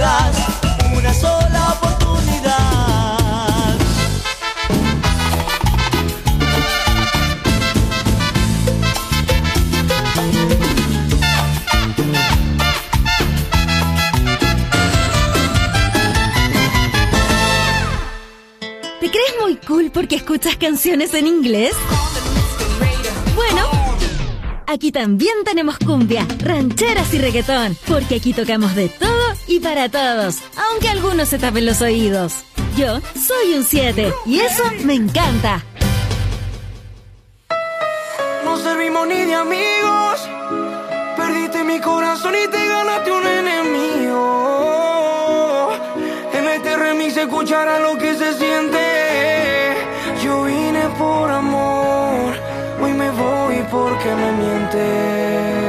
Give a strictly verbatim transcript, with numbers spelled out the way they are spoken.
das una sola oportunidad. ¿Te crees muy cool porque escuchas canciones en inglés? Bueno, aquí también tenemos cumbia, rancheras y reggaetón, porque aquí tocamos de todo y para todos, aunque algunos se tapen los oídos. Yo soy un siete y eso me encanta. No servimos ni de amigos, perdiste mi corazón y te ganaste un enemigo. En este remix se escuchará lo que se siente. Yo vine por amor, hoy me voy porque me mientes.